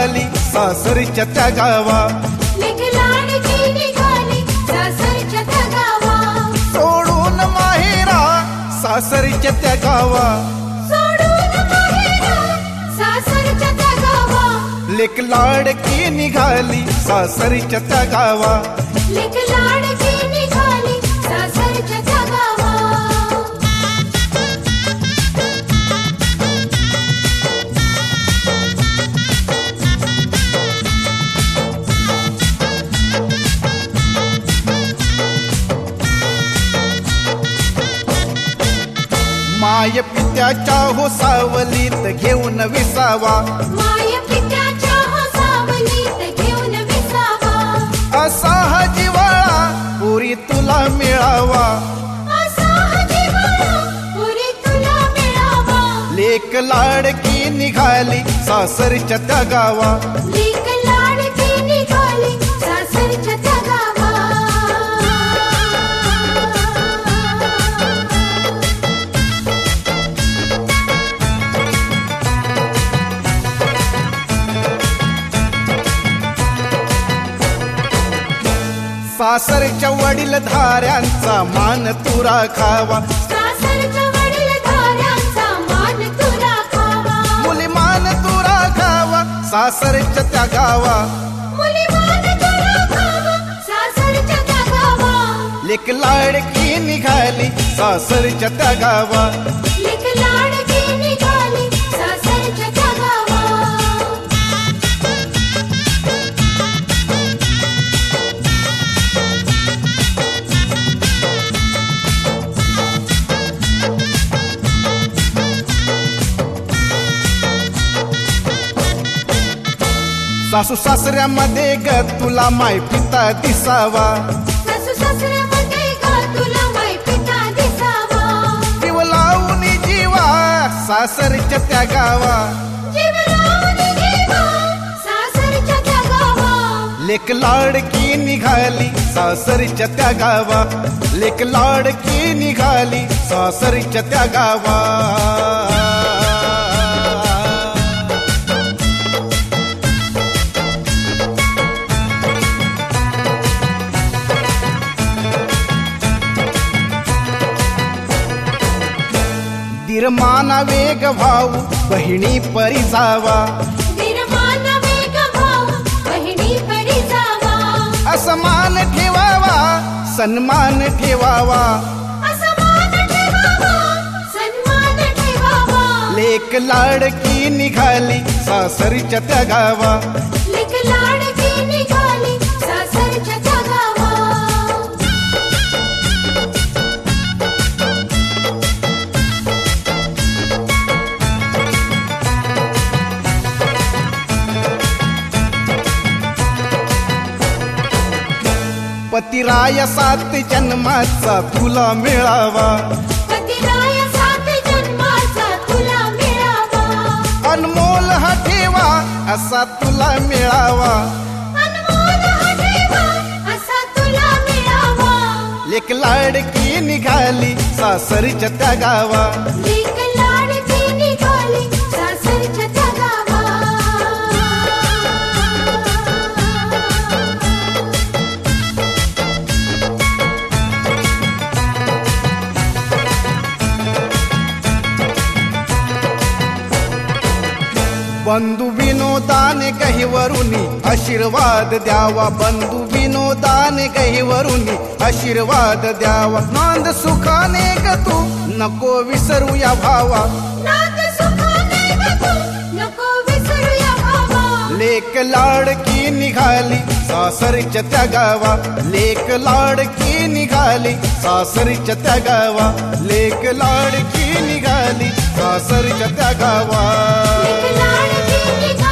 निघाली सासरच्या त्या गावा. लेक लाडकी निघाली सासरच्या त्या गावा. सोडून माहेरा सासरच्या त्या गावा. सोडून माहेरा सासरच्या त्या गावा. लेक लाडकी निघाली सासरच्या त्या गावा. लेक लाडकी निघाली सासरच्या त्या गावा. माय पित्याच्या हो सावलीत घेऊन विसावा. माय पित्याच्या सावलीत घेऊन विसावा. असा हा जिव्हाळा पुरी तुला मिळावा. असा हा जिव्हाळा पुरी तुला मिळावा. लेक लाडकी निघाली सासरच्या त्या गावा. लेक लाडकी निघाली सासरच्या त्या गावा. सासरच्या वडील धाऱ्यांचा मान तू राखावा. सासरच्या वडीलधाऱ्यांचा मान तू राखावा. मुली मान तू राखावा सासरच्या त्या गावा. मुली मान तू राखावा सासरच्या त्या गावा. लेक लाडकी निघाली सासरच्या त्या गावा. लेक लाडकी निघाली सासरच्या त्या गावा. सासू सासऱ्यामध्ये ग तुला माय पिता दिसावा. सासू सासऱ्यामध्ये ग तुला माय पिता दिसावा. जीव लावून जीवा सासरच्या त्या गावा. जीव लावून जीवा सासरच्या त्या गावा. लेक लाडकी निघाली सासरच्या त्या गावा. लेक लाडकी निघाली सासरच्या त्या गावा. दिरमाना वेग भाऊ बहिणी परी जावा. निर्माण वेग भाऊ बहिणी परी जावा. असमान ठेवावा सन्मान ठेवावा. असमान ठेवावा सन्मान ठेवावा. लेक लाडकी निघाली सासरच्या त्या गावा. लेक लाडकी निघाली सासरच्या त्या गावा. पतिराय सात जन्माचा तुला मिळावा. पतिराय सात जन्माचा तुला मिळावा. अनमोल हा ठेवा असा तुला मिळावा. अनमोल हा ठेवा असा तुला मिळावा. लेक लाडकी निघाली सासरच्या त्या गावा. लेक लाडकी निघाली सासरच्या त्या गावा. बंधू विनोदाने गहीवरुनी आशीर्वाद द्यावा. बंधू विनोदाने गहीवरुनी आशीर्वाद द्यावा. नांद सुखाने ग तू नको विसरूया भावा. नाद सुखाने ग तू नको विसरूया भावा. लेक लाडकी निघाली सासरच्या त्या गावा. लेक लाडकी निघाली सासरच्या त्या गावा. लेक लाडकी निघाली सासरच्या त्या गावा. लेक लाडकी निघाली